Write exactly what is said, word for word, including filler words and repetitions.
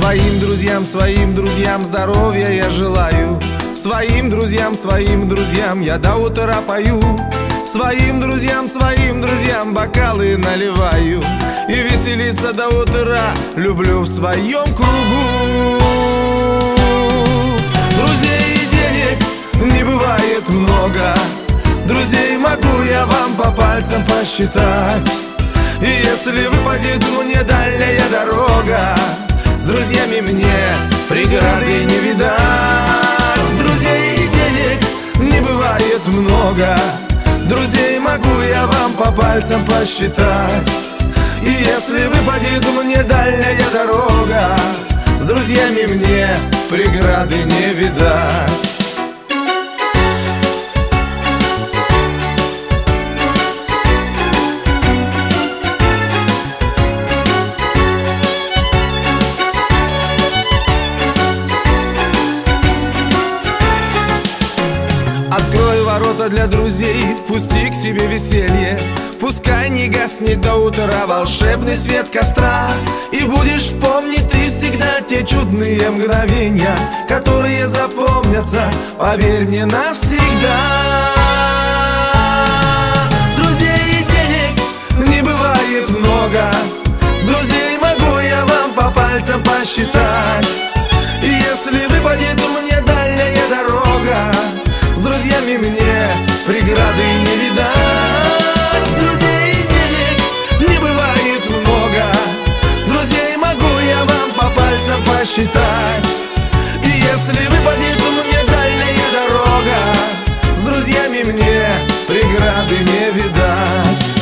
Своим друзьям, своим друзьям здоровья я желаю. Своим друзьям, своим друзьям я до утра пою. Своим друзьям, своим друзьям бокалы наливаю. И веселиться до утра люблю в своем кругу. Друзей и денег не бывает много, друзей могу я вам по пальцам посчитать. И если выпадет мне дальняя дорога, с друзьями мне преграды не видать. Друзей и денег не бывает много, друзей могу я вам по пальцам посчитать. И если выпадет мне дальняя дорога, с друзьями мне преграды не видать. Открой ворота для друзей, впусти к себе веселье. Пускай не гаснет до утра волшебный свет костра. И будешь помнить ты всегда те чудные мгновения, которые запомнятся, поверь мне, навсегда. Друзей и денег не бывает много, друзей могу я вам по пальцам посчитать. И если выпадет мне дальняя дорога, с друзьями мне преграды не видать. Друзей и денег не бывает много, друзей могу я вам по пальцам посчитать. И если выпадет мне дальняя дорога, с друзьями мне преграды не видать.